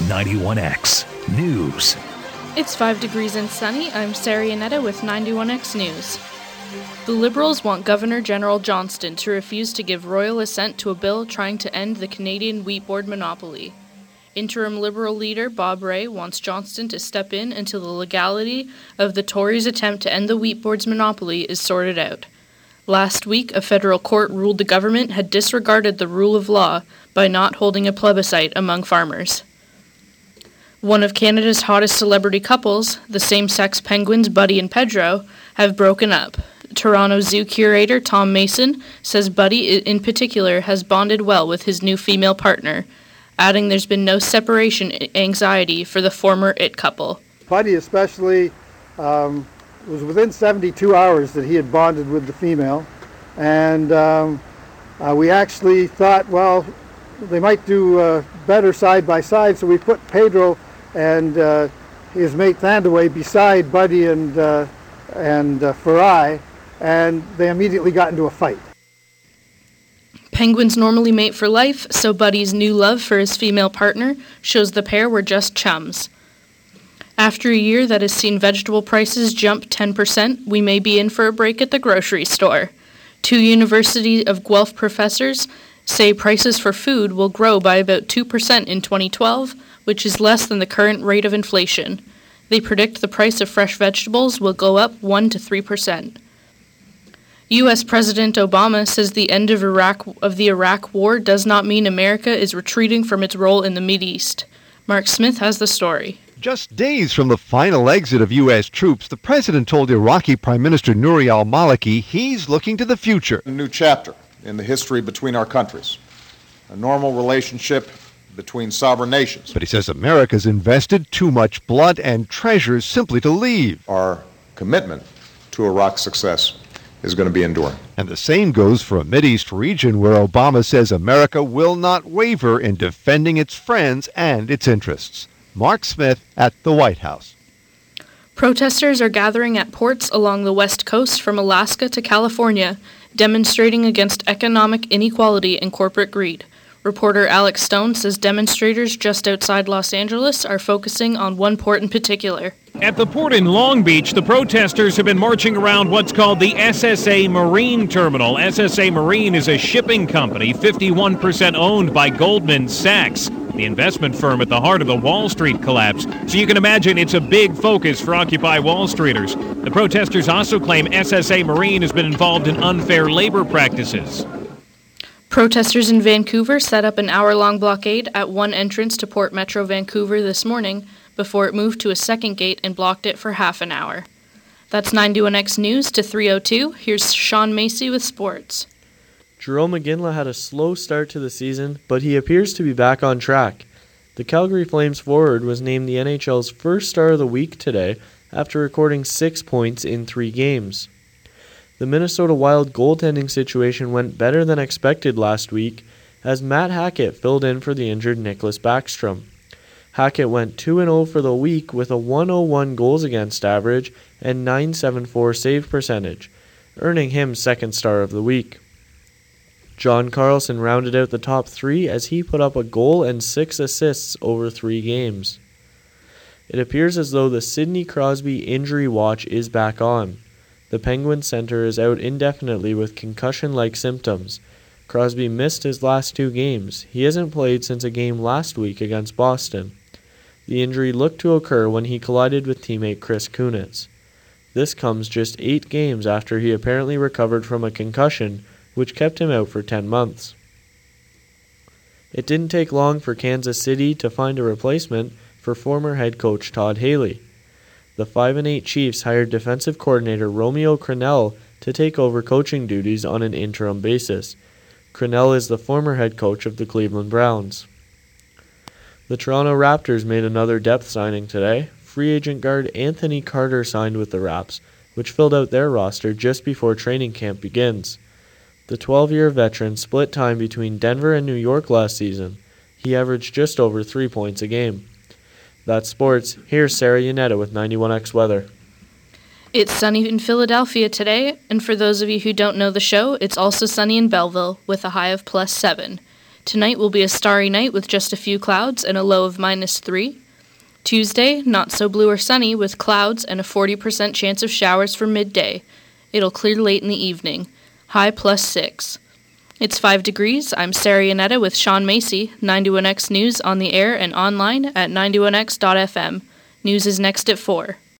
91X News. It's 5 degrees and sunny. I'm Sarah Yanetta with 91X News. The Liberals want Governor General Johnston to refuse to give royal assent to a bill trying to end the Canadian Wheat Board monopoly. Interim Liberal leader Bob Rae wants Johnston to step in until the legality of the Tories' attempt to end the Wheat Board's monopoly is sorted out. Last week, a federal court ruled the government had disregarded the rule of law by not holding a plebiscite among farmers. One of Canada's hottest celebrity couples, the same-sex penguins Buddy and Pedro, have broken up. Toronto Zoo curator Tom Mason says Buddy in particular has bonded well with his new female partner, adding there's been no separation anxiety for the former it couple. Buddy especially was within 72 hours that he had bonded with the female, and we actually thought, well, they might do better side by side, so we put Pedro and his mate Thandaway beside Buddy and Farai, and they immediately got into a fight. Penguins normally mate for life, so Buddy's new love for his female partner shows the pair were just chums. After a year that has seen vegetable prices jump 10%, we may be in for a break at the grocery store. 2 University of Guelph professors say prices for food will grow by about 2% in 2012, which is less than the current rate of inflation. They predict the price of fresh vegetables will go up 1 to 3%. U.S. President Obama says the end of the Iraq War does not mean America is retreating from its role in the Mideast. Mark Smith has the story. Just days from the final exit of U.S. troops, the president told Iraqi Prime Minister Nouri al-Maliki he's looking to the future. A new chapter in the history between our countries, a normal relationship between sovereign nations. But he says America's invested too much blood and treasures simply to leave. Our commitment to Iraq's success is going to be enduring. And the same goes for a Mideast region where Obama says America will not waver in defending its friends and its interests. Mark Smith at the White House. Protesters are gathering at ports along the West Coast from Alaska to California, demonstrating against economic inequality and corporate greed. Reporter Alex Stone says demonstrators just outside Los Angeles are focusing on one port in particular. At the port in Long Beach, the protesters have been marching around what's called the SSA Marine Terminal. SSA Marine is a shipping company 51% owned by Goldman Sachs, the investment firm at the heart of the Wall Street collapse. So you can imagine it's a big focus for Occupy Wall Streeters. The protesters also claim SSA Marine has been involved in unfair labor practices. Protesters in Vancouver set up an hour-long blockade at one entrance to Port Metro Vancouver this morning before it moved to a second gate and blocked it for half an hour. That's 91X News to 3:02. Here's Sean Macy with sports. Jarome Iginla had a slow start to the season, but he appears to be back on track. The Calgary Flames forward was named the NHL's first star of the week today after recording 6 points in 3 games. The Minnesota Wild goaltending situation went better than expected last week as Matt Hackett filled in for the injured Nicklas Backstrom. Hackett went 2-0 for the week with a 101 goals against average and .974 save percentage, earning him second star of the week. John Carlson rounded out the top 3 as he put up a goal and 6 assists over 3 games. It appears as though the Sidney Crosby injury watch is back on. The Penguins center is out indefinitely with concussion-like symptoms. Crosby missed his last 2 games. He hasn't played since a game last week against Boston. The injury looked to occur when he collided with teammate Chris Kunitz. This comes just 8 games after he apparently recovered from a concussion, which kept him out for 10 months. It didn't take long for Kansas City to find a replacement for former head coach Todd Haley. The 5-8 Chiefs hired defensive coordinator Romeo Crennel to take over coaching duties on an interim basis. Crennel is the former head coach of the Cleveland Browns. The Toronto Raptors made another depth signing today. Free agent guard Anthony Carter signed with the Raps, which filled out their roster just before training camp begins. The 12-year veteran split time between Denver and New York last season. He averaged just over 3 points a game. That's sports. Here's Sarah Yanetta with 91X Weather. It's sunny in Philadelphia today, and for those of you who don't know the show, it's also sunny in Belleville with a high of +7. Tonight will be a starry night with just a few clouds and a low of -3. Tuesday, not so blue or sunny with clouds and a 40% chance of showers for midday. It'll clear late in the evening. High +6. It's 5 degrees. I'm Sarah Yanetta with Sean Macy, 91X News on the air and online at 91x.fm. News is next at 4.